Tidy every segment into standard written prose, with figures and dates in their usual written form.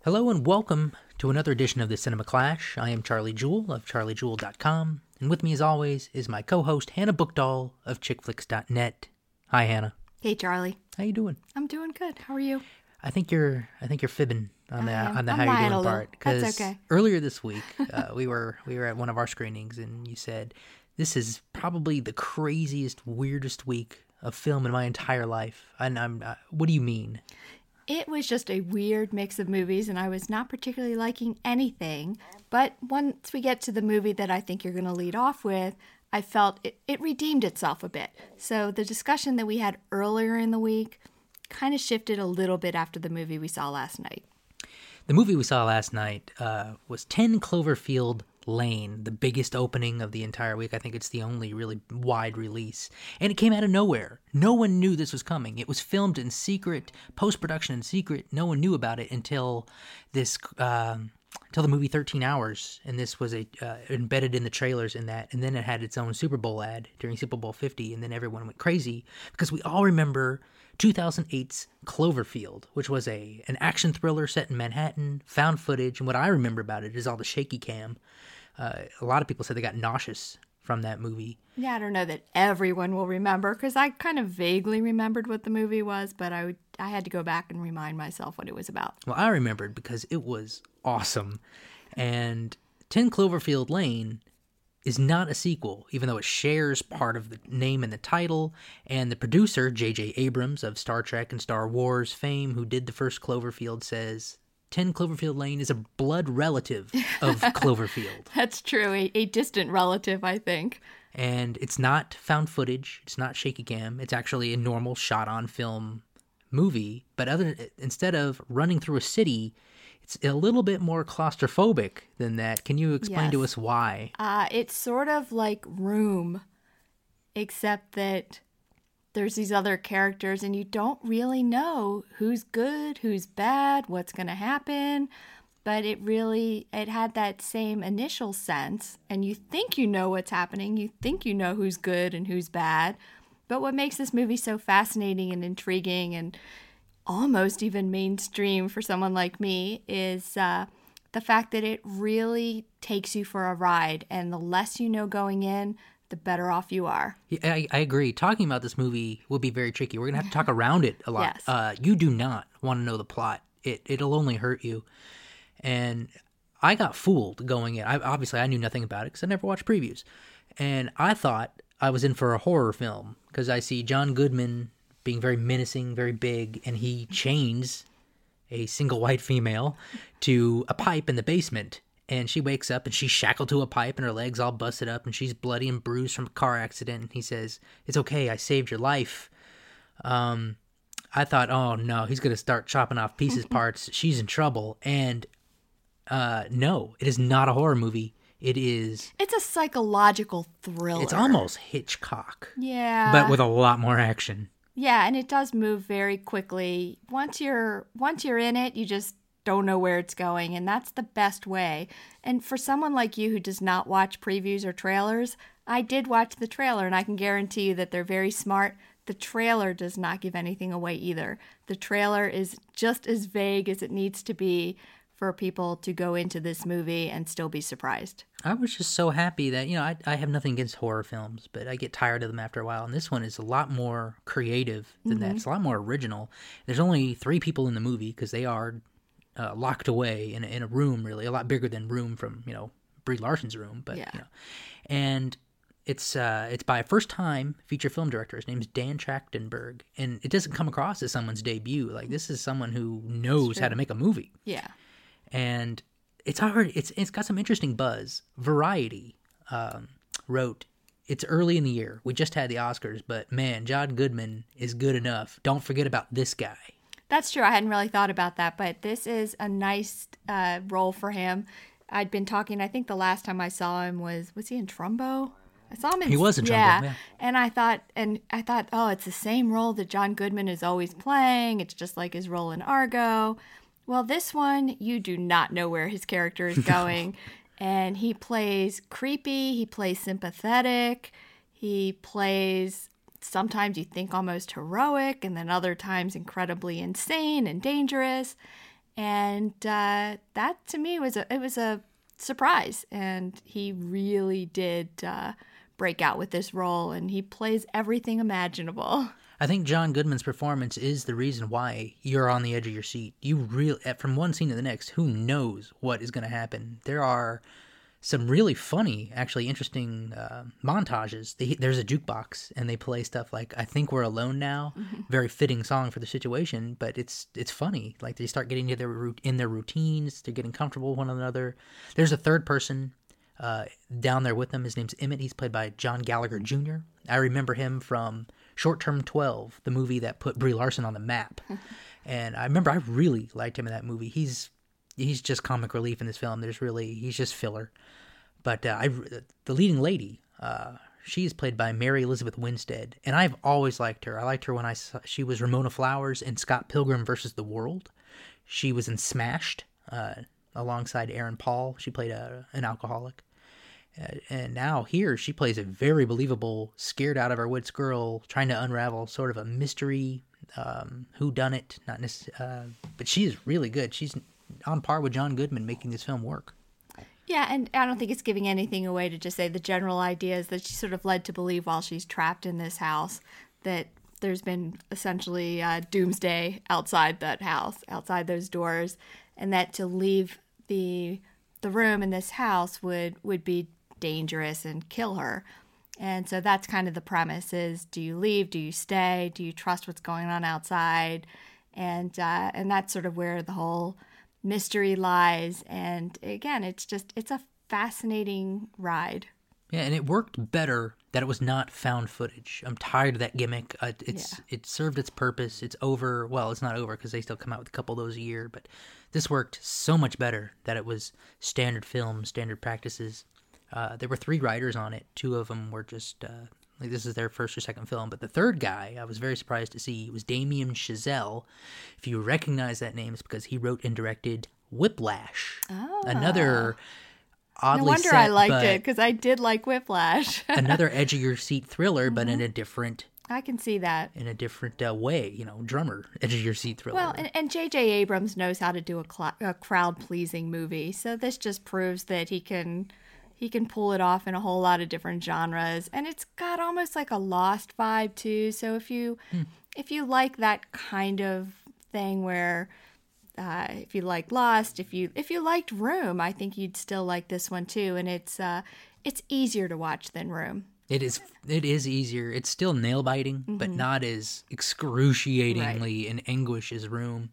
Hello and welcome to another edition of the Cinema Clash. I am Charlie Jewell of charliejewell.com, and with me as always is my co-host Hannah Bookdahl of chickflix.net. Hi Hannah. Hey Charlie. How you doing? I'm doing good. How are you? I think you're fibbing on the I'm how you're doing part, That's okay. earlier this week we were at one of our screenings and you said this is probably the craziest, weirdest week of film in my entire life. And what do you mean? It was just a weird mix of movies, and I was not particularly liking anything. But once we get to the movie that I think you're going to lead off with, I felt it redeemed itself a bit. So the discussion that we had earlier in the week kind of shifted a little bit after the movie we saw last night. The movie we saw last night was 10 Cloverfield Lane, the biggest opening of the entire week. I think it's the only really wide release. And it came out of nowhere. No one knew this was coming. It was filmed in secret, post-production in secret. No one knew about it until this, until the movie 13 Hours. And this was embedded in the trailers in that. And then it had its own Super Bowl ad during Super Bowl 50. And then everyone went crazy because we all remember 2008's Cloverfield, which was an action thriller set in Manhattan, found footage. And what I remember about it is all the shaky cam. A lot of people said they got nauseous from that movie. Yeah, I don't know that everyone will remember, because I kind of vaguely remembered what the movie was, but I had to go back and remind myself what it was about. Well, I remembered because it was awesome. And 10 Cloverfield Lane is not a sequel, even though it shares part of the name and the title. And the producer, J.J. Abrams of Star Trek and Star Wars fame, who did the first Cloverfield, says 10 Cloverfield Lane is a blood relative of Cloverfield. That's true, a distant relative, I think. And it's not found footage, it's not shaky cam, it's actually a normal shot-on-film movie. But instead of running through a city, it's a little bit more claustrophobic than that. Can you explain to us why? It's sort of like Room, except that there's these other characters and you don't really know who's good, who's bad, what's going to happen. But it had that same initial sense, and you think you know what's happening. You think you know who's good and who's bad. But what makes this movie so fascinating and intriguing and almost even mainstream for someone like me is the fact that it really takes you for a ride. And the less you know going in, the better off you are. Yeah, I agree. Talking about this movie will be very tricky. We're going to have to talk around it a lot. Yes. You do not want to know the plot. It'll only hurt you. And I got fooled going in. I knew nothing about it because I never watched previews. And I thought I was in for a horror film because I see John Goodman being very menacing, very big, and he chains a single white female to a pipe in the basement. And she wakes up and she's shackled to a pipe and her legs all busted up and she's bloody and bruised from a car accident. And he says, "It's okay, I saved your life." I thought, oh no, he's going to start chopping off pieces, parts. She's in trouble. And no, it is not a horror movie. It's a psychological thriller. It's almost Hitchcock. Yeah. But with a lot more action. Yeah, and it does move very quickly. Once you're in it, you just don't know where it's going, and that's the best way. And for someone like you who does not watch previews or trailers, I did watch the trailer, and I can guarantee you that they're very smart. The trailer does not give anything away either. The trailer is just as vague as it needs to be for people to go into this movie and still be surprised. I was just so happy that, I have nothing against horror films, but I get tired of them after a while. And this one is a lot more creative than that. It's a lot more original. There's only 3 people in the movie because they are locked away in a room, really, a lot bigger than Room from, Brie Larson's Room. But, yeah. And it's by a first-time feature film director. His name's Dan Trachtenberg. And it doesn't come across as someone's debut. Like, this is someone who knows how to make a movie. Yeah. And it's got some interesting buzz. Variety wrote, "It's early in the year. We just had the Oscars, but man, John Goodman is good enough. Don't forget about this guy." That's true. I hadn't really thought about that, but this is a nice role for him. I'd been talking, I think the last time I saw him was he in Trumbo? I saw him in... He was in Trumbo, yeah. And I thought, oh, it's the same role that John Goodman is always playing. It's just like his role in Argo. Well, this one, you do not know where his character is going. And he plays creepy, he plays sympathetic, he plays, sometimes you think almost heroic, and then other times incredibly insane and dangerous. And that to me was a surprise. And he really did break out with this role, and he plays everything imaginable. I think John Goodman's performance is the reason why you're on the edge of your seat. You really, from one scene to the next, who knows what is going to happen? There are some really funny, actually interesting montages. There's a jukebox, and they play stuff like "I Think We're Alone Now," very fitting song for the situation, but it's funny. Like they start getting in their routines, they're getting comfortable with one another. There's a third person down there with them. His name's Emmett. He's played by John Gallagher Jr. I remember him from Short Term 12, the movie that put Brie Larson on the map. And I remember I really liked him in that movie. He's just comic relief in this film. He's just filler. But the leading lady, she's played by Mary Elizabeth Winstead, and I've always liked her. I liked her when she was Ramona Flowers in Scott Pilgrim vs. the World. She was in Smashed alongside Aaron Paul. She played an alcoholic. And now here she plays a very believable, scared out of her wits girl trying to unravel sort of a mystery, whodunit, but she's really good. She's on par with John Goodman making this film work. Yeah, and I don't think it's giving anything away to just say the general idea is that she's sort of led to believe while she's trapped in this house that there's been essentially doomsday outside that house, outside those doors, and that to leave the room in this house would be dangerous and kill her. And so that's kind of the premise is, do you leave? Do you stay? Do you trust what's going on outside? And that's sort of where the whole mystery lies. And again, it's a fascinating ride. Yeah, and it worked better that it was not found footage. I'm tired of that gimmick. It served its purpose. It's over. Well, it's not over because they still come out with a couple of those a year. But this worked so much better that it was standard film, standard practices. There were 3 writers on it. 2 of them were just like this is their first or second film. But the third guy, I was very surprised to see, was Damien Chazelle. If you recognize that name, it's because he wrote and directed Whiplash. Oh. Another oddly no wonder set, I liked it, because I did like Whiplash. Another edge-of-your-seat thriller, but in a different... I can see that. In a different way, drummer, edge-of-your-seat thriller. Well, and J.J. Abrams knows how to do a crowd-pleasing movie, so this just proves that he can pull it off in a whole lot of different genres, and it's got almost like a Lost vibe too. So if you like that kind of thing, where if you like Lost, if you liked Room, I think you'd still like this one too. And it's easier to watch than Room. It is easier. It's still nail biting, but not as excruciatingly in anguish as Room.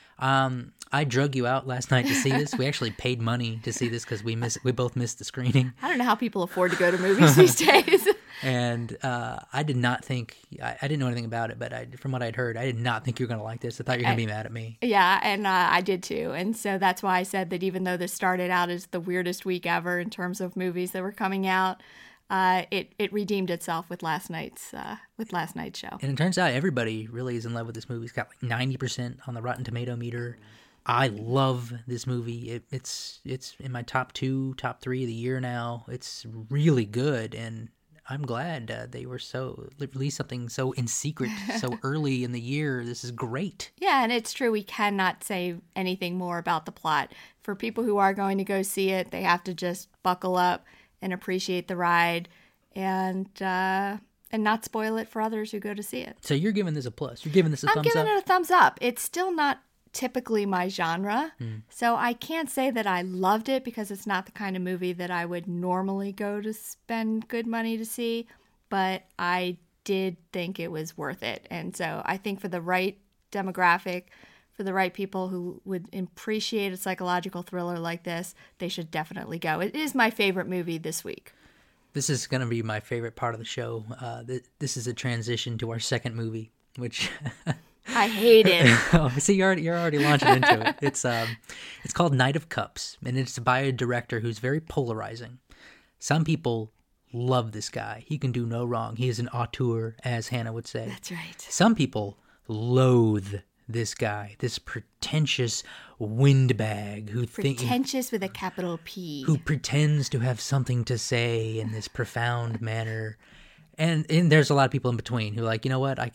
I drug you out last night to see this. We actually paid money to see this because we both missed the screening. I don't know how people afford to go to movies these days. And I did not think, I didn't know anything about it, but from what I'd heard, I did not think you were going to like this. I thought you were going to be mad at me. Yeah, and I did too. And so that's why I said that even though this started out as the weirdest week ever in terms of movies that were coming out, it redeemed itself with last night's show. And it turns out everybody really is in love with this movie. It's got like 90% on the Rotten Tomato meter. I love this movie. It's in my top 3 of the year now. It's really good, and I'm glad they released something so in secret so early in the year. This is great. Yeah, and it's true. We cannot say anything more about the plot. For people who are going to go see it, they have to just buckle up and appreciate the ride, and not spoil it for others who go to see it. So you're giving this a plus. You're giving this a thumbs up? I'm giving it a thumbs up. It's still not typically my genre, so I can't say that I loved it because it's not the kind of movie that I would normally go to spend good money to see, but I did think it was worth it. And so I think for the right demographic, for the right people who would appreciate a psychological thriller like this, they should definitely go. It is my favorite movie this week. This is going to be my favorite part of the show. This is a transition to our second movie, which I hate it. Oh, see, you're already launching into it. It's called Knight of Cups, and it's by a director who's very polarizing. Some people love this guy. He can do no wrong. He is an auteur, as Hannah would say. That's right. Some people loathe this guy, this pretentious windbag pretentious with a capital P, who pretends to have something to say in this profound manner. And there's a lot of people in between who are like, you know what, I can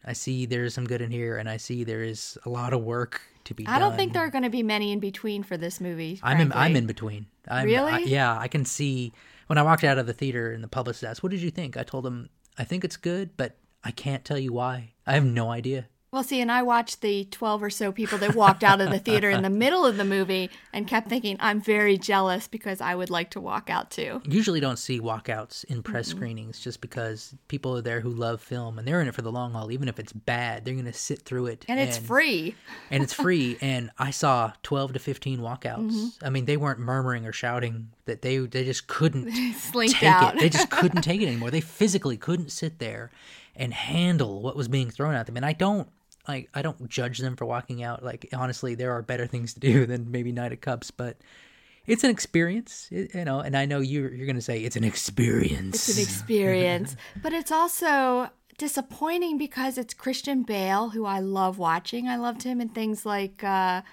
I see there's some good in here, and I see there is a lot of work to be done. I don't think there are going to be many in between for this movie. I'm in frankly. between. Really? Yeah, I can see. When I walked out of the theater and the publicist asked, "What did you think?" I told him, "I think it's good, but I can't tell you why. I have no idea." Well, see, and I watched the 12 or so people that walked out of the theater in the middle of the movie and kept thinking, I'm very jealous because I would like to walk out too. Usually don't see walkouts in press screenings just because people are there who love film and they're in it for the long haul. Even if it's bad, they're going to sit through it. And it's free. And it's free. And I saw 12 to 15 walkouts. I mean, they weren't murmuring or shouting that they just couldn't Slinked take out. it. They just couldn't take it anymore. They physically couldn't sit there and handle what was being thrown at them. And I don't judge them for walking out. Like, honestly, there are better things to do than maybe Knight of Cups, but it's an experience, and I know you're going to say it's an experience. It's an experience. But it's also disappointing because it's Christian Bale, who I love watching. I loved him in things like, The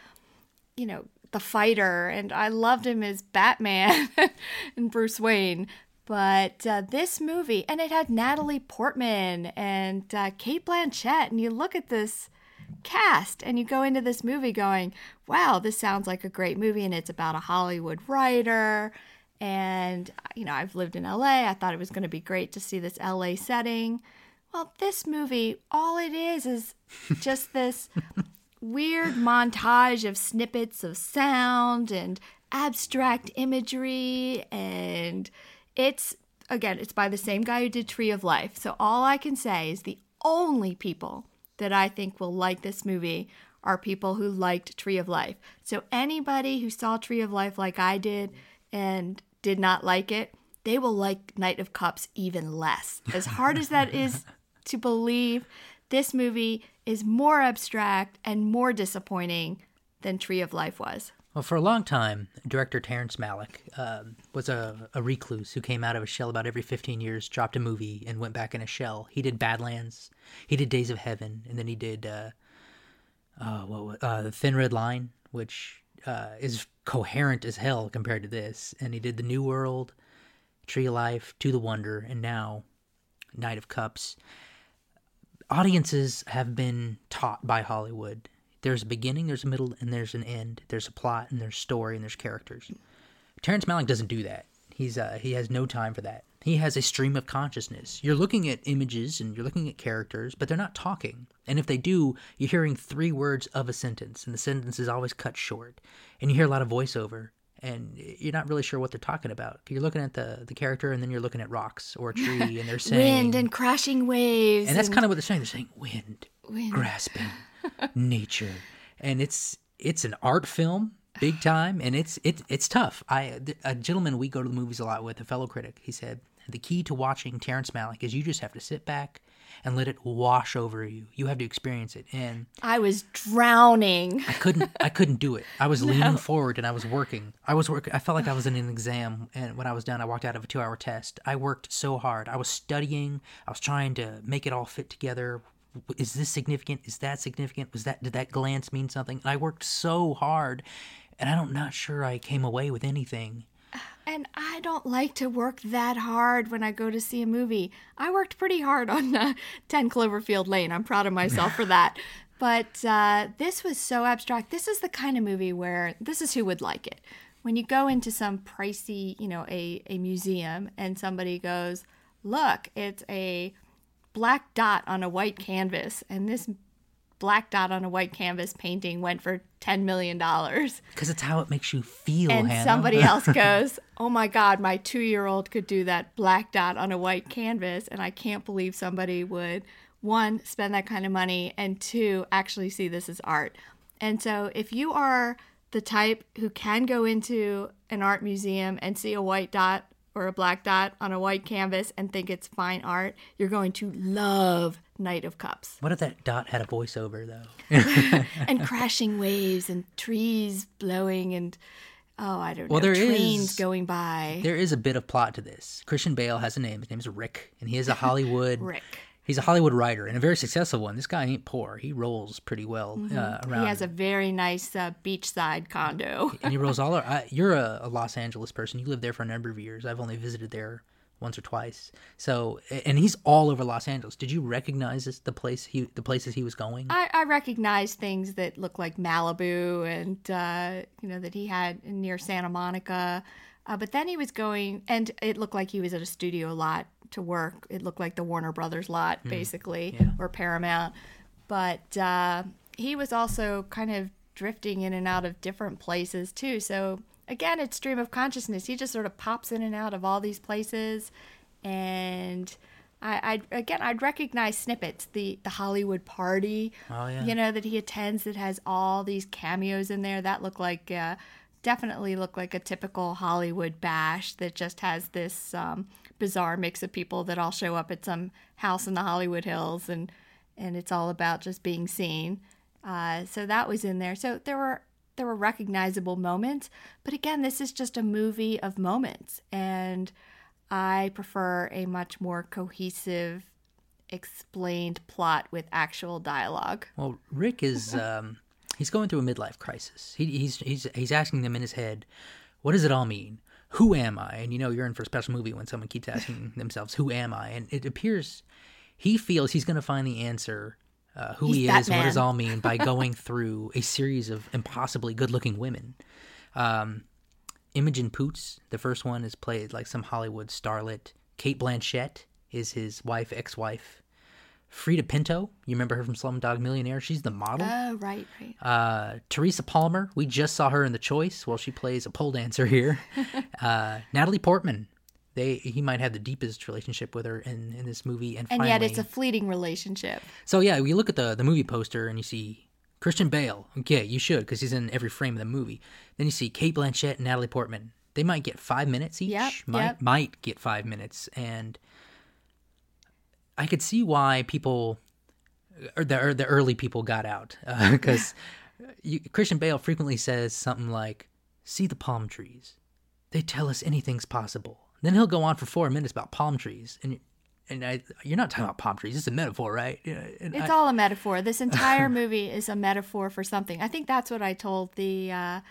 Fighter, and I loved him as Batman and Bruce Wayne. But this movie, and it had Natalie Portman and Cate Blanchett, and you look at this cast and you go into this movie going, wow, this sounds like a great movie, and it's about a Hollywood writer. And, I've lived in LA. I thought it was going to be great to see this LA setting. Well, this movie, all it is just this weird montage of snippets of sound and abstract imagery, and it's by the same guy who did Tree of Life. So all I can say is the only people that I think will like this movie are people who liked Tree of Life. So anybody who saw Tree of Life like I did and did not like it, they will like Knight of Cups even less. As hard as that is to believe, this movie is more abstract and more disappointing than Tree of Life was. Well, for a long time, director Terrence Malick was a recluse who came out of a shell about every 15 years, dropped a movie, and went back in a shell. He did Badlands, he did Days of Heaven, and then he did The Thin Red Line, which is coherent as hell compared to this. And he did The New World, Tree of Life, To the Wonder, and now Knight of Cups. Audiences have been taught by Hollywood. There's a beginning, there's a middle, and there's an end. There's a plot, and there's story, and there's characters. Terrence Malick doesn't do that. He has no time for that. He has a stream of consciousness. You're looking at images, and you're looking at characters, but they're not talking. And if they do, you're hearing 3 words of a sentence, and the sentence is always cut short. And you hear a lot of voiceover, and you're not really sure what they're talking about. You're looking at the character, and then you're looking at rocks or a tree, and they're saying... Wind and crashing waves. And that's kind of what they're saying. They're saying wind. Grasping. Nature, and it's an art film, big time, and it's tough. A gentleman we go to the movies a lot with, a fellow critic, he said the key to watching Terrence Malick is you just have to sit back and let it wash over you. You have to experience it. And I was drowning. I couldn't do it. I was leaning forward and I was working. I felt like I was in an exam, and when I was done, I walked out of a 2-hour test. I worked so hard. I was studying. I was trying to make it all fit together. Is this significant? Is that significant? Did that glance mean something? I worked so hard, and I'm not sure I came away with anything. And I don't like to work that hard when I go to see a movie. I worked pretty hard on 10 Cloverfield Lane. I'm proud of myself for that. But this was so abstract. This is the kind of movie where this is who would like it. When you go into some pricey, a museum, and somebody goes, look, it's a black dot on a white canvas, and this black dot on a white canvas painting went for $10 million. Because it's how it makes you feel, and Hannah. Somebody else goes, oh my God, my 2-year-old could do that black dot on a white canvas, and I can't believe somebody would, 1, spend that kind of money, and 2, actually see this as art. And so if you are the type who can go into an art museum and see a white dot or a black dot on a white canvas and think it's fine art, you're going to love Knight of Cups. What if that dot had a voiceover, though? And crashing waves and trees blowing and, I don't know, well, trains going by. There is a bit of plot to this. Christian Bale has a name. His name is Rick, and he is a Hollywood... Rick. He's a Hollywood writer, and a very successful one. This guy ain't poor. He rolls pretty well around. He has a very nice beachside condo. And he rolls all around. You're a Los Angeles person. You lived there for a number of years. I've only visited there once or twice. So, and he's all over Los Angeles. Did you recognize the places he was going? I recognized things that look like Malibu and, that he had near Santa Monica. But then he was going, and it looked like he was at a studio lot to work. It looked like the Warner Brothers lot, basically, or Paramount. But he was also kind of drifting in and out of different places, too. So, again, it's stream of consciousness. He just sort of pops in and out of all these places. And I'd recognize snippets. The Hollywood party, that he attends that has all these cameos in there. That definitely look like a typical Hollywood bash that just has this bizarre mix of people that all show up at some house in the Hollywood Hills, and it's all about just being seen. So that was in there. So there were recognizable moments, but again, this is just a movie of moments, and I prefer a much more cohesive, explained plot with actual dialogue. Well, Rick is he's going through a midlife crisis. He's asking them in his head, what does it all mean? Who am I? And you're in for a special movie when someone keeps asking themselves, who am I? And it appears he feels he's going to find the answer, who he is, what does it all mean, by going through a series of impossibly good-looking women. Imogen Poots, the first one, is played like some Hollywood starlet. Cate Blanchett is his ex-wife. Frida Pinto, you remember her from Slumdog Millionaire? She's the model. Oh, right. Teresa Palmer, we just saw her in The Choice. Well, she plays a pole dancer here. Natalie Portman, he might have the deepest relationship with her in this movie. And finally, yet it's a fleeting relationship. So yeah, you look at the movie poster and you see Christian Bale. Okay, you should, because he's in every frame of the movie. Then you see Cate Blanchett and Natalie Portman. They might get 5 minutes each. Might get 5 minutes. And I could see why people, or the early people, got out. Because Christian Bale frequently says something like, see the palm trees. They tell us anything's possible. Then he'll go on for 4 minutes about palm trees. And you're not talking about palm trees. It's a metaphor, right? It's all a metaphor. This entire movie is a metaphor for something. I think that's what I told the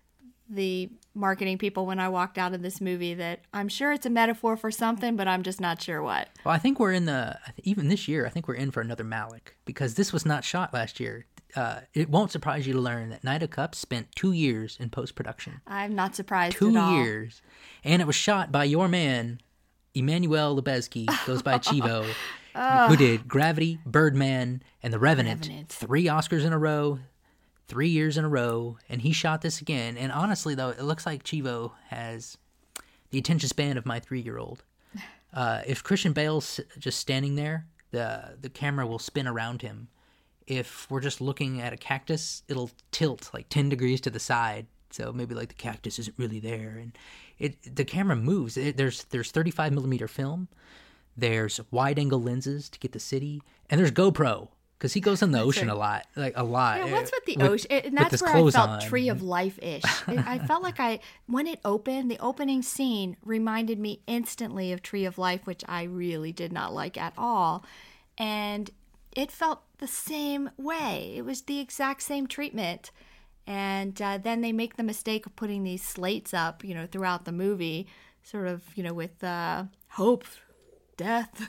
marketing people when I walked out of this movie, that I'm sure it's a metaphor for something, but I'm just not sure what. Well, I think even this year, I think we're in for another Malick, because this was not shot last year. It won't surprise you to learn that Knight of Cups spent 2 years in post-production. I'm not surprised 2 at all. 2 years. And it was shot by your man, Emmanuel Lubezki, goes by Chivo, who did Gravity, Birdman, and The Revenant. 3 Oscars in a row, 3 years in a row, and he shot this again. And honestly, though, it looks like Chivo has the attention span of my 3-year-old. If Christian Bale's just standing there, the camera will spin around him. If we're just looking at a cactus, it'll tilt like 10 degrees to the side. So maybe like the cactus isn't really there, and the camera moves. There's 35 millimeter film, there's wide angle lenses to get the city, and there's GoPro because he goes in the ocean a lot. Yeah, what's with the ocean? And that's where I felt Tree of Life-ish. I felt like when it opened, the opening scene reminded me instantly of Tree of Life, which I really did not like at all, and it felt the same way. It was the exact same treatment. And then they make the mistake of putting these slates up, throughout the movie, sort of, with hope, death,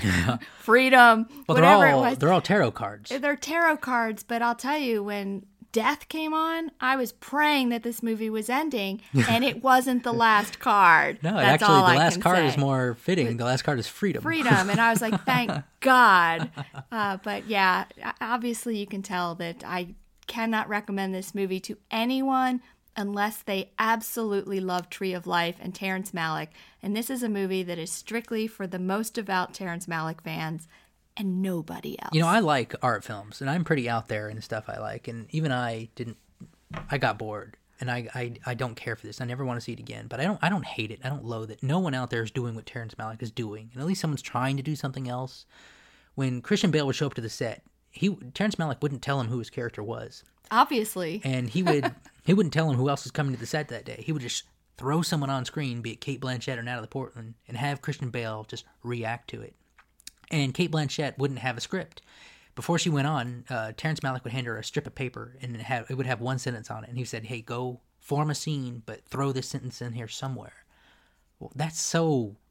freedom, whatever it was. They're all tarot cards. They're tarot cards, but I'll tell you, when death came on, I was praying that this movie was ending, and it wasn't the last card. No, that's actually, the last card is more fitting. The last card is freedom. Freedom, and I was like, thank God. But yeah, obviously you can tell that I cannot recommend this movie to anyone unless they absolutely love Tree of Life and Terrence Malick. And this is a movie that is strictly for the most devout Terrence Malick fans and nobody else. I like art films, and I'm pretty out there in the stuff I like. And even I got bored, and I don't care for this. I never want to see it again. But I don't hate it. I don't loathe it. No one out there is doing what Terrence Malick is doing, and at least someone's trying to do something else. When Christian Bale would show up to the set, Terrence Malick wouldn't tell him who his character was. Obviously. And he wouldn't tell him who else was coming to the set that day. He would just throw someone on screen, be it Cate Blanchett or Natalie Portman, and have Christian Bale just react to it. And Cate Blanchett wouldn't have a script. Before she went on, Terrence Malick would hand her a strip of paper, and it would have one sentence on it. And he said, hey, go form a scene, but throw this sentence in here somewhere. Well, that's so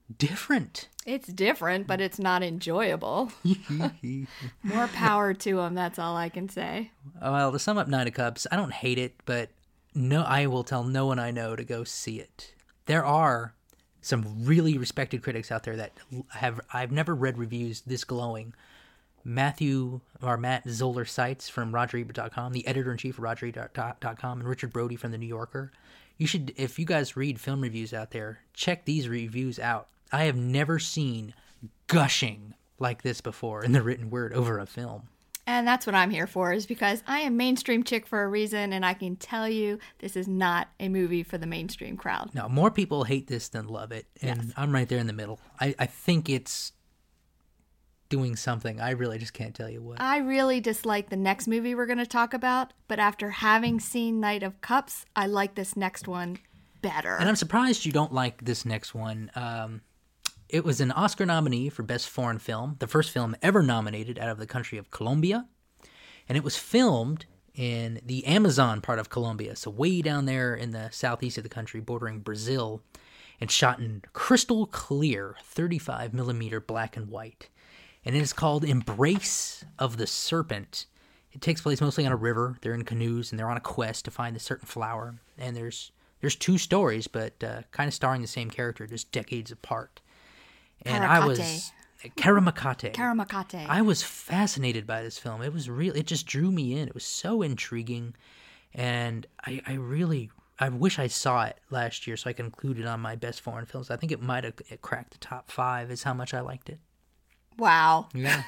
different. It's different, but it's not enjoyable. More power to them, that's all I can say. Well, to sum up Knight of Cups, I don't hate it, but no, I will tell no one I know to go see it. There are some really respected critics out there that I've never read reviews this glowing. Matt Zoller Seitz from RogerEbert.com, the editor-in-chief of RogerEbert.com, and Richard Brody from The New Yorker. You should, if you guys read film reviews out there, check these reviews out. I have never seen gushing like this before in the written word over a film. And that's what I'm here for, is because I am mainstream chick for a reason, and I can tell you this is not a movie for the mainstream crowd. No, more people hate this than love it, and yes. I'm right there in the middle. I think it's doing something. I really just can't tell you what. I really dislike the next movie we're going to talk about, but after having seen Knight of Cups, I like this next one better. And I'm surprised you don't like this next one. It was an Oscar nominee for Best Foreign Film, the first film ever nominated out of the country of Colombia. And it was filmed in the Amazon part of Colombia, so way down there in the southeast of the country, bordering Brazil, and shot in crystal clear 35mm black and white. And it is called Embrace of the Serpent. It takes place mostly on a river. They're in canoes, and they're on a quest to find a certain flower. And there's two stories, but kind of starring the same character, just decades apart. And Karamakate. I was fascinated by this film. It was it just drew me in. It was so intriguing, and I wish I saw it last year so I could include it on my best foreign films. I think it might have cracked the top 5. Is how much I liked it. Wow. Yeah.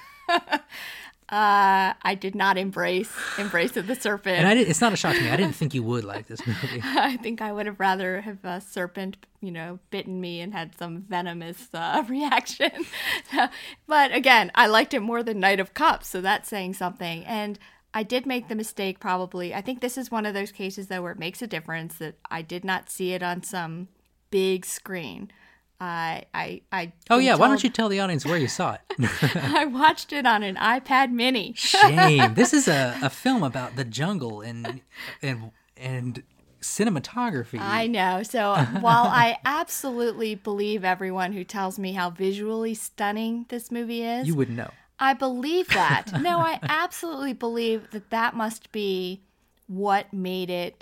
I did not embrace of the Serpent. And it's not a shock to me. I didn't think you would like this movie. I think I would have rather have a serpent, bitten me and had some venomous reaction. But again, I liked it more than Knight of Cups, so that's saying something. And I did make the mistake probably. I think this is one of those cases, though, where it makes a difference that I did not see it on some big screen. Why don't you tell the audience where you saw it? I watched it on an iPad mini. Shame. This is a film about the jungle and cinematography. I know. So while I absolutely believe everyone who tells me how visually stunning this movie is, you wouldn't know. I believe that. No, I absolutely believe that must be what made it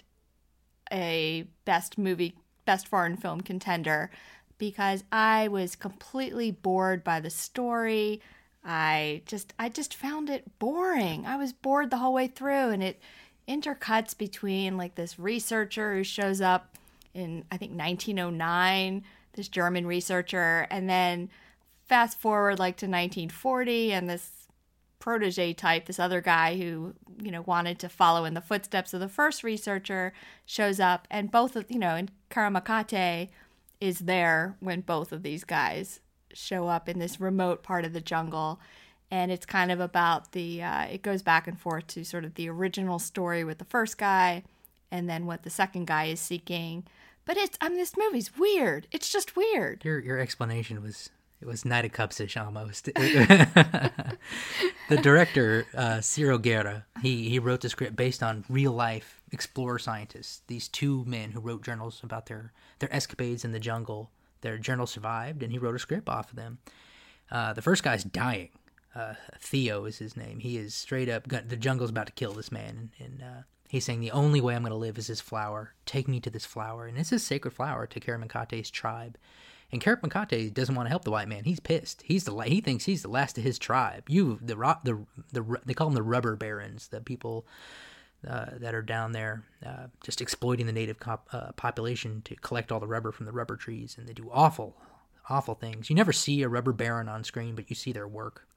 a best foreign film contender. Because I was completely bored by the story. I just found it boring. I was bored the whole way through, and it intercuts between like this researcher who shows up in, I think, 1909, this German researcher, and then fast forward like to 1940, and this protege type, this other guy who, wanted to follow in the footsteps of the first researcher, shows up, and both of, and Karamakate is there when both of these guys show up in this remote part of the jungle. And it's kind of about it goes back and forth to sort of the original story with the first guy and then what the second guy is seeking. But this movie's weird. It's just weird. Your explanation was Knight of Cups-ish almost. The director, Ciro Guerra, he wrote the script based on real-life explorer scientists. These two men who wrote journals about their escapades in the jungle. Their journal survived, and he wrote a script off of them. The first guy's dying. Theo is his name. He is straight up, the jungle's about to kill this man, and he's saying, the only way I'm going to live is this flower. Take me to this flower. And it's a sacred flower to Karamakate's tribe. And Karamakate doesn't want to help the white man. He's pissed. He thinks he's the last of his tribe. They call them the rubber barons, the people that are down there just exploiting the native population to collect all the rubber from the rubber trees. And they do awful, awful things. You never see a rubber baron on screen, but you see their work.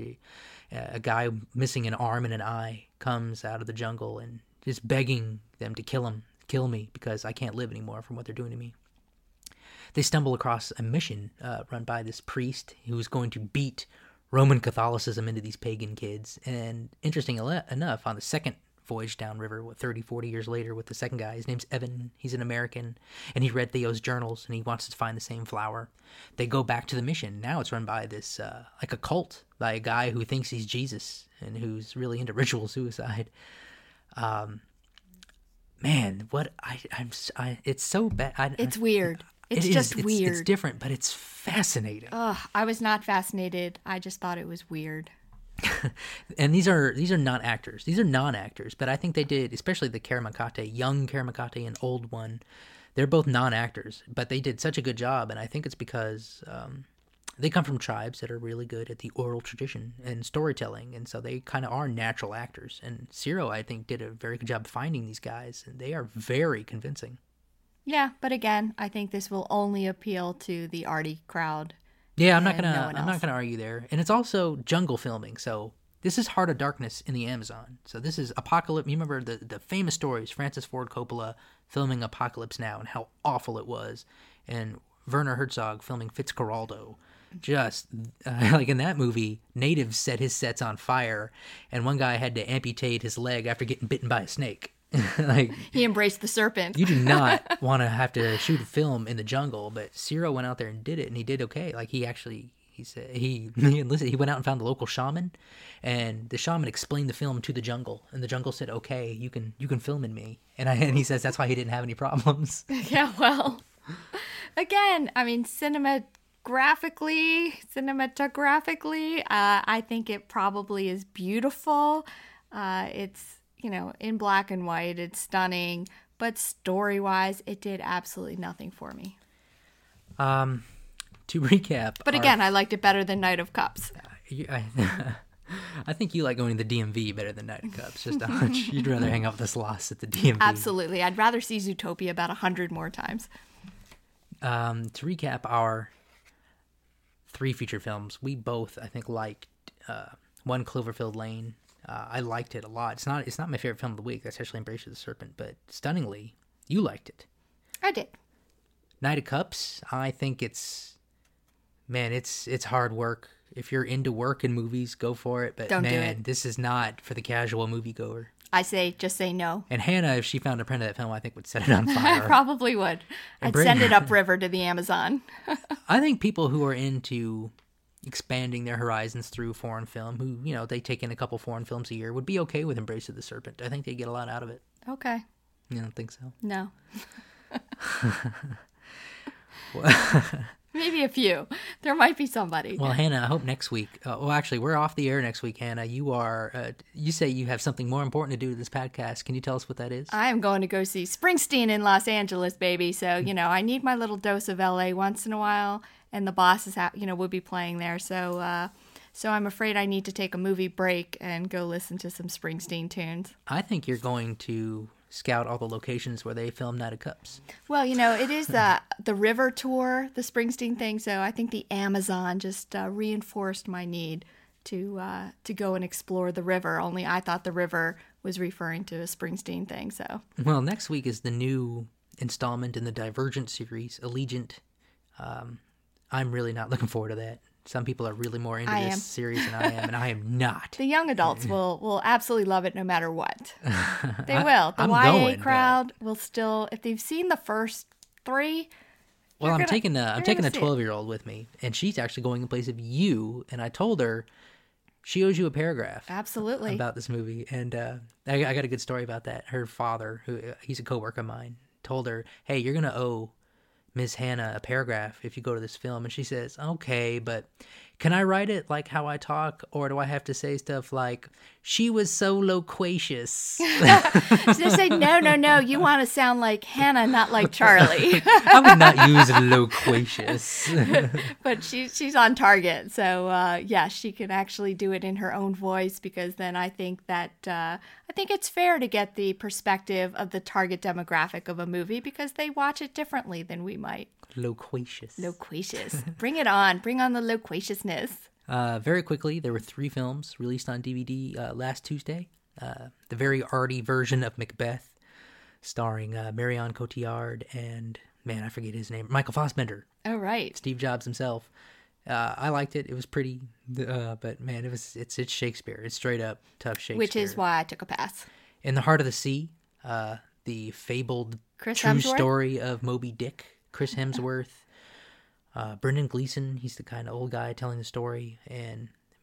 A guy missing an arm and an eye comes out of the jungle and is begging them to kill me, because I can't live anymore from what they're doing to me. They stumble across a mission run by this priest who's going to beat Roman Catholicism into these pagan kids. And interesting enough, on the second voyage downriver, 30, 40 years later, with the second guy, his name's Evan. He's an American, and he read Theo's journals, and he wants to find the same flower. They go back to the mission. Now it's run by this, like a cult, by a guy who thinks he's Jesus and who's really into ritual suicide. Man, what it's so bad. It's weird. It's It is. just weird. It's different, but it's fascinating. Ugh, I was not fascinated. I just thought it was weird. And these are not actors. These are non-actors. But I think they did, especially the Karamakate, young Karamakate and old one. They're both non-actors, but they did such a good job. And I think it's because they come from tribes that are really good at the oral tradition and storytelling. And so they kind of are natural actors. And Ciro, I think, did a very good job finding these guys. And they are very convincing. Yeah, but again, I think this will only appeal to the arty crowd. Yeah, I'm not and gonna no one I'm not else. gonna argue there. And it's also jungle filming, so this is Heart of Darkness in the Amazon. So this is Apocalypse. You remember the famous stories, Francis Ford Coppola filming Apocalypse Now and how awful it was, and Werner Herzog filming Fitzcarraldo. Just like in that movie, natives set his sets on fire, and one guy had to amputate his leg after getting bitten by a snake. Like, He embraced the serpent. you do not want to have to shoot a film in the jungle, but Ciro went out there and did it, and he did okay. Like he said he enlisted. He went out and found the local shaman, and the shaman explained the film to the jungle, and the jungle said, "Okay, you can film in me." And he says that's why he didn't have any problems. Yeah, well, again, I mean, cinematographically, I think it probably is beautiful. It's, in black and white, it's stunning, but story-wise, it did absolutely nothing for me. To recap, But again, I liked it better than Knight of Cups. I think you like going to the DMV better than Knight of Cups. Just a hunch. You'd rather hang out with us lost at the DMV. Absolutely. I'd rather see Zootopia about 100 more times. To recap our 3 feature films, we both, I think, liked One Cloverfield Lane. I liked it a lot. It's not my favorite film of the week. That's actually Embrace of the Serpent, but stunningly, you liked it. I did. Knight of Cups, I think it's hard work. If you're into work and movies, go for it. But Don't do man, it. this is not for the casual moviegoer. Just say no. And Hannah, if she found a print of that film, I think would set it on I fire. probably would. I'd bring- send it upriver to the Amazon. I think people who are into expanding their horizons through foreign film, who, they take in a couple foreign films a year, would be okay with Embrace of the Serpent. I think they get a lot out of it. Okay. You don't think so? No. Maybe a few. There might be somebody. Well, Hannah, I hope next week. Actually, we're off the air next week, Hannah. You are. You say you have something more important to do to this podcast. Can you tell us what that is? I am going to go see Springsteen in Los Angeles, baby. So, I need my little dose of LA once in a while. And the bosses, will be playing there. So I'm afraid I need to take a movie break and go listen to some Springsteen tunes. I think you're going to scout all the locations where they film Knight of Cups. Well, it is the river tour, the Springsteen thing. So I think the Amazon just reinforced my need to go and explore the river. Only I thought the river was referring to a Springsteen thing. So Well, next week is the new installment in the Divergent series, Allegiant. I'm really not looking forward to that. Some people are really more into this series than I am, and I am not. the young adults will absolutely love it no matter what. They will. The I'm YA going, crowd will still, if they've seen the first 3. Well, I'm gonna- taking a you're gonna see it. 12-year-old with me, and she's actually going in place of you. And I told her she owes you a paragraph Absolutely. about this movie, and I got a good story about that. Her father, he's a coworker of mine, told her, "Hey, you're gonna owe Miss Hannah a paragraph if you go to this film." And she says, "Okay, but can I write it like how I talk, or do I have to say stuff like, she was so loquacious?" Just say, no. You want to sound like Hannah, not like Charlie. I would not use loquacious. But she's on target. So, she can actually do it in her own voice, because then I think it's fair to get the perspective of the target demographic of a movie, because they watch it differently than we might. Loquacious. Loquacious. Bring it on. Bring on the loquaciousness. Very quickly, there were 3 films released on DVD last Tuesday. The very arty version of Macbeth, starring Marion Cotillard and, man, I forget his name, Michael Fassbender, Oh, right. Steve Jobs himself. I liked it. It was pretty, but man, it's Shakespeare. It's straight up tough Shakespeare. Which is why I took a pass. In the Heart of the Sea, the fabled Chris true Hemsworth? story of Moby Dick, Chris Hemsworth, Brendan Gleeson. He's the kind of old guy telling the story, and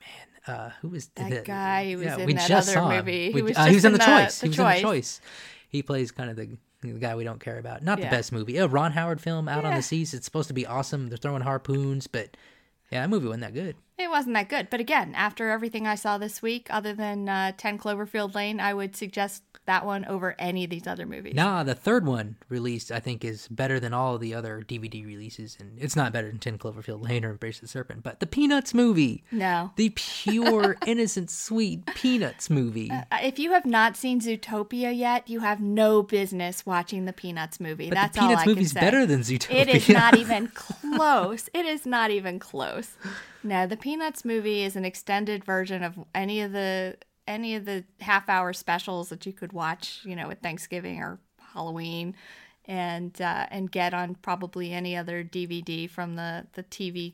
Who was That guy who was in we that just other saw him. movie. We, He was he was just in in the choice. The He was in Choice. the choice. He plays kind of the guy we don't care about. Not the Yeah. best movie. A Ron Howard film, Out on Yeah. the Seas. It's supposed to be awesome. They're throwing harpoons, but yeah, that movie wasn't that good. It wasn't that good. But again, after everything I saw this week, other than 10 Cloverfield Lane, I would suggest that one over any of these other movies. Nah, the third one released, I think, is better than all of the other DVD releases, and it's not better than 10 Cloverfield Lane or Embrace the Serpent, but the Peanuts movie. No. The pure, innocent, sweet Peanuts movie. If you have not seen Zootopia yet, you have no business watching the Peanuts movie. But That's the Peanuts all I movie's can say. better than Zootopia. It is not even close. It is not even close. No, the Peanuts movie is an extended version of any of the half-hour specials that you could watch, at Thanksgiving or Halloween, and get on probably any other DVD from the TV,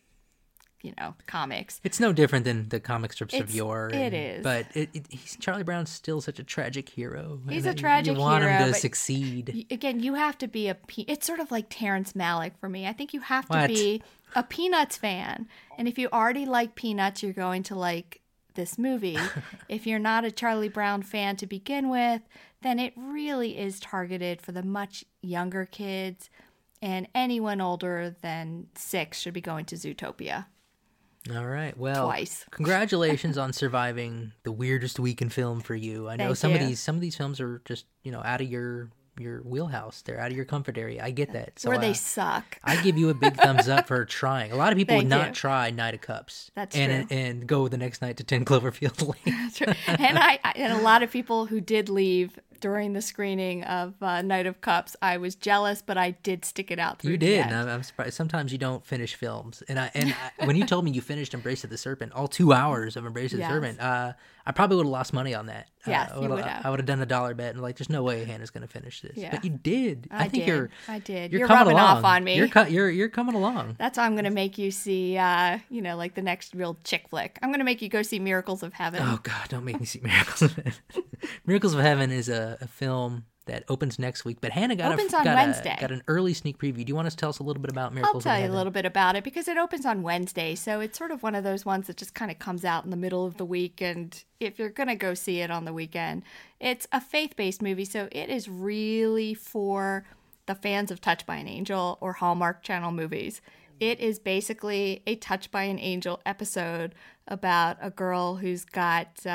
comics. It's no different than the comic strips of yore. It is. But Charlie Brown's still such a tragic hero. He's and a tragic You want hero, him to but succeed. Again, you have to be it's sort of like Terrence Malick for me. I think you have to What? be a Peanuts fan. And if you already like Peanuts, you're going to like this movie. If you're not a Charlie Brown fan to begin with, then it really is targeted for the much younger kids, and anyone older than 6 should be going to Zootopia. All right. Well, Twice. Congratulations on surviving the weirdest week in film for you. I know Thank you. some of these films are just, out of your wheelhouse. They're out of your comfort area. I get that. So Or they suck. I give you a big thumbs up for trying. A lot of people would Thank not you. try Night of Cups. That's and go the next night to 10 Cloverfield Lane. True. And and a lot of people who did leave during the screening of Night of Cups, I was jealous, but I did stick it out through You the did. end. And I'm surprised. Sometimes you don't finish films. And when you told me you finished Embrace of the Serpent, all 2 hours of Embrace of the Yes. Serpent, I probably would have lost money on that. Yes, I you would have. I would have done a $1 bet and there's no way Hannah's going to finish this. Yeah. But you did. I think did. you're You're coming rubbing along. off on me. You're coming along. That's how I'm going to make you see, like the next real chick flick. I'm going to make you go see Miracles of Heaven. Oh God, don't make me see Miracles of Heaven. Miracles of Heaven is a film that opens next week, but Hannah Opens on Wednesday. got an early sneak preview. Do you want to tell us a little bit about I'll Miracles of tell Heaven? you a little bit about it because it opens on Wednesday. So it's sort of one of those ones that just kind of comes out in the middle of the week. And if you're going to go see it on the weekend, it's a faith-based movie. So it is really for the fans of Touched by an Angel or Hallmark Channel movies. It is basically a Touched by an Angel episode about a girl who's got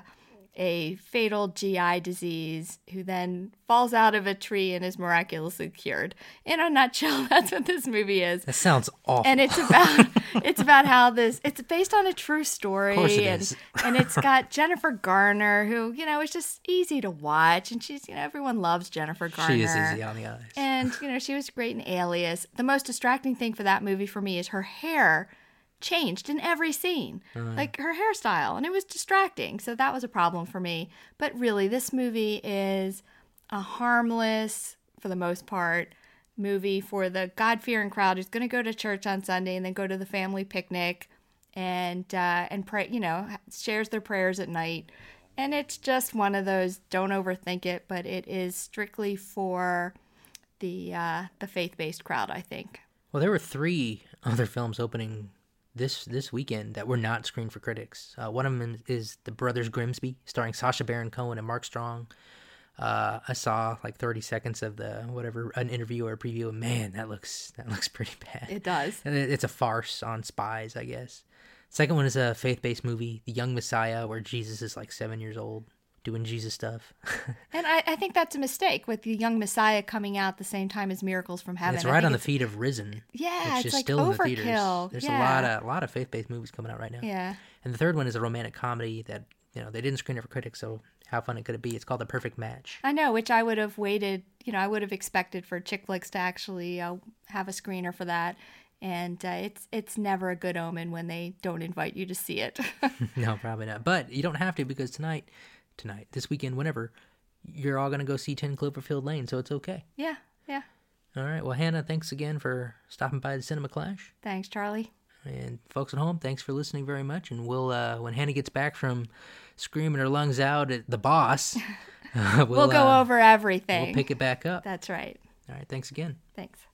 a fatal GI disease who then falls out of a tree and is miraculously cured. In a nutshell, that's what this movie is. That sounds awful. And it's about how it's based on a true story. Of course it is. And it's got Jennifer Garner, who, is just easy to watch. And she's, everyone loves Jennifer Garner. She is easy on the eyes. And, she was great in Alias. The most distracting thing for that movie for me is her hair changed in every scene, like her hairstyle, and it was distracting. So that was a problem for me. But really, this movie is a harmless, for the most part, movie for the God-fearing crowd who's going to go to church on Sunday and then go to the family picnic and pray, shares their prayers at night. And it's just one of those, don't overthink it, but it is strictly for the faith-based crowd, I think. Well, there were 3 other films opening this weekend that were not screened for critics. One of them is The Brothers Grimsby, starring Sacha Baron Cohen and Mark Strong. I saw 30 seconds of an interview or a preview, and man, that looks pretty bad. It does. And it's a farce on spies, I guess. Second one is a faith-based movie, The Young Messiah, where Jesus is 7 years old doing Jesus stuff. And I think that's a mistake with The Young Messiah coming out the same time as Miracles from Heaven. And it's right on the feet of Risen. Yeah, which it's is still in the theaters. overkill. There's Yeah. a lot of faith-based movies coming out right now. Yeah. And the third one is a romantic comedy that they didn't screen it for critics, so how fun could it be? It's called The Perfect Match. I know, which I would have waited, I would have expected for chick flicks to actually have a screener for that. And it's never a good omen when they don't invite you to see it. No, probably not. But you don't have to, because tonight, this weekend, whenever, you're all going to go see 10 Cloverfield Lane, so it's okay. Yeah. All right. Well, Hannah, thanks again for stopping by the Cinema Clash. Thanks, Charlie. And folks at home, thanks for listening very much. And we'll, when Hannah gets back from screaming her lungs out at the boss, we'll go over everything. We'll pick it back up. That's right. All right. Thanks again. Thanks.